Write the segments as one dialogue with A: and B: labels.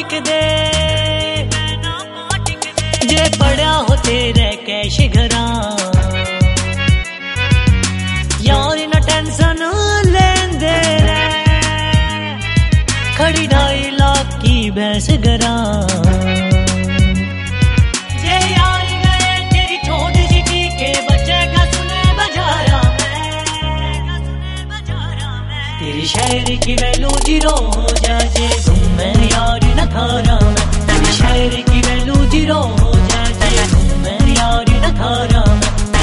A: दे जे पड़ा हो तेरे कैश घरा यार न टेंशन लेंदे रे खड़ी 2.5 लाख की भैंस घरा जे यार गए तेरी छोटी सी के बचेगा सुने बजारा में तेरी शायरी की वैल्यू 0 हो जाए घूमे यार न थारा में तेरी शायरी की वैल्यू 0 हो जाए घूमे यार न थारा में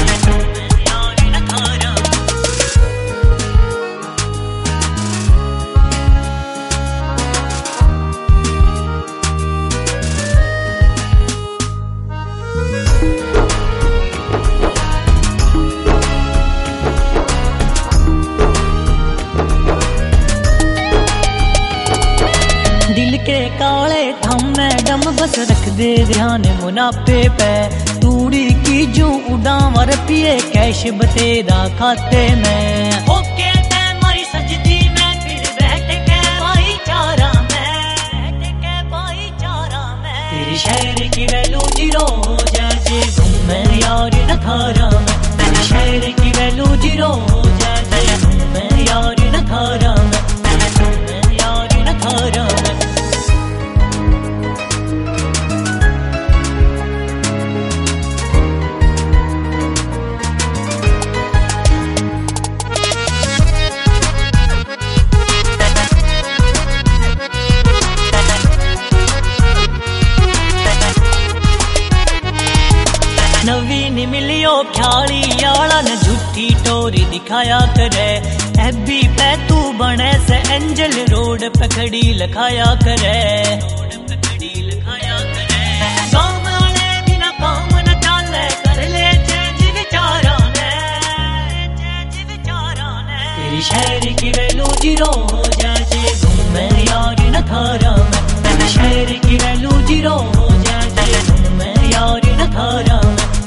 A: दिल के काले थम मैडम बस रख दे ध्यान मुनाफे पे तूड़ी की जू उड़ावर पिए कैश बतेदा खाते में ओके मारी सजदी में फिर बैठ के भाईचारा में तेरी शायरी की वैल्यू 0 हो जाए घूमे यार न थारा में तेरी शायरी की वैल्यू 0 हो जाए घूमे यार न थारा में यार न थारा में नवीन मिलियो ख्याली याला न झूठी टोरी दिखाया करे एबी पे तू बने से एंजल रोड पे खड़ी लखाया करे गाँव वाले बिना काम न चाले कर ले चेंज विचारा ने तेरी शायरी की वैल्यू 0 हो जाए घूमे यार न थारा में तेरी शायरी की वैल्यू 0 हो जाए घूमे यार न थारा में